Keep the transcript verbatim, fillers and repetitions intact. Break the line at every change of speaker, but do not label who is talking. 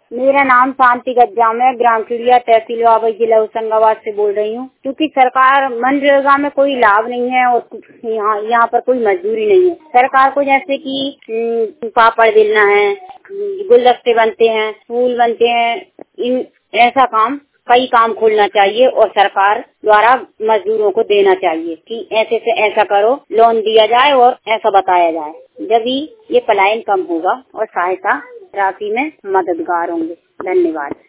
मेरा नाम शांति गज्जाम है, ग्राम चिड़िया, तहसील वाबई, जिला होशंगाबाद से बोल रही हूँ। क्योंकि सरकार मनरेगा में कोई लाभ नहीं है और यहाँ यहाँ पर कोई मजदूरी नहीं है। सरकार को जैसे कि पापड़ बेलना है, गुलदस्ते बनते हैं, फूल बनते हैं, इन ऐसा काम कई काम खोलना चाहिए और सरकार द्वारा मजदूरों को देना चाहिए कि ऐसे से ऐसा करो, लोन दिया जाए और ऐसा बताया जाए। जब ही ये पलायन कम होगा और सहायता राशि में मददगार होंगे। धन्यवाद।